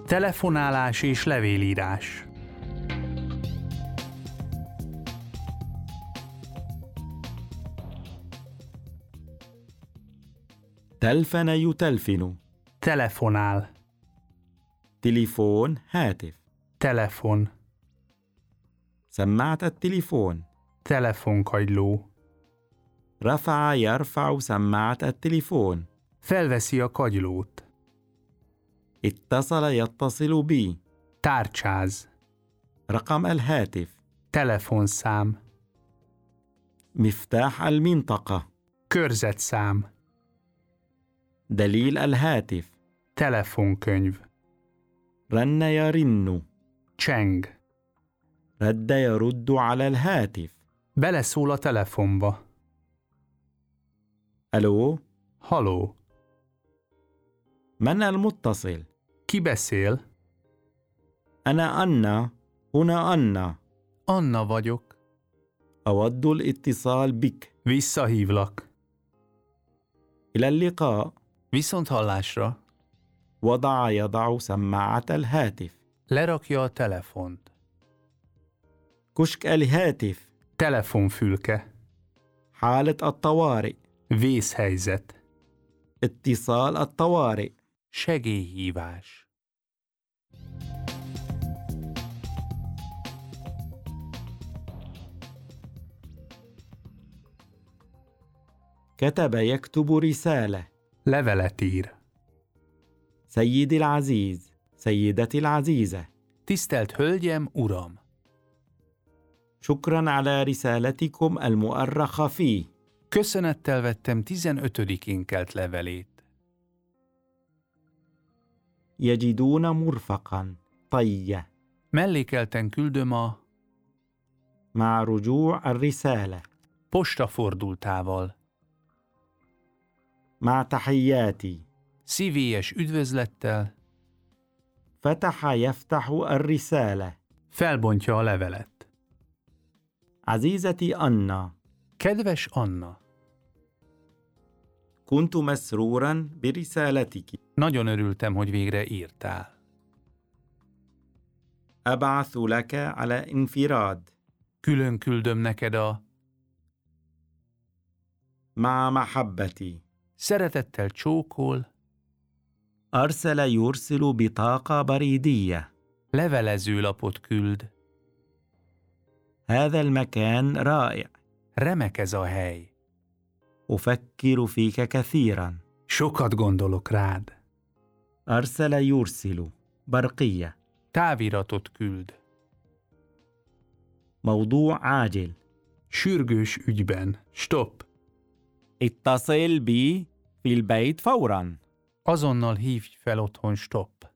Telefonálás és levélírás. تلفن يتلفن. Telefonál. تليفون هاتف. Telefon. سماعة التليفون. Telefonkagyló. رفع يرفع سماعة التليفون. Felveszi a kagylót. اتصل يتصل بي. Tárcsáz. رقم الهاتف. Telefonszám. مفتاح المنطقة. Körzetszám. دليل الهاتف. Telefonkönyv. رن يرن. Cseng. رد يرد على الهاتف. Beleszól a telefonba. ألو. Haló. من المتصل؟ Ki beszél? أنا أنا. هنا أنا. Anna vagyok. أود الاتصال بك. Visszahívlak. إلى اللقاء. Viszont hallásra. يضع سماعة الهاتف. Lerakja a telefont. كشك الهاتف. Telefonfülke. حالة الطوارئ. Vészhelyzet. اتصال الطوارئ. Segélyhívás. كتب يكتب رسالة. Levelet ír. سيدي العزيز. سيدتي العزيزة. Tisztelt Hölgyem, Uram! شكرا على رسالتكم المؤرخة فيه. Köszönettel vettem 15-én kelt levelét. يجدون مرفقا. طية. Mellékelten küldöm a مع رجوع الرسالة. postafordultával. مع تحياتي. Szívélyes üdvözlettel. فتح يفتح الرسالة. Felbontja a levelet. عزيزتي أنا. Kedves Anna! كنت مسرورا برسالتك. Nagyon örültem, hogy végre írtál. أبعث لك على انفراد. Külön küldöm neked a مع محبتي. szeretettel csókol, أرسل يرسل بطاقة بريدية. levelezőlapot küld. هذا المكان رائع. Remek ez a hely. أفكر فيك كثيرا. Sokat gondolok rád. أرسل يرسل. برقية. Táviratot küld. موضوع عاجل. Sürgős ügyben. Stop. اتصل بي في البيت فورا. Azonnal hívj fel otthon, stop.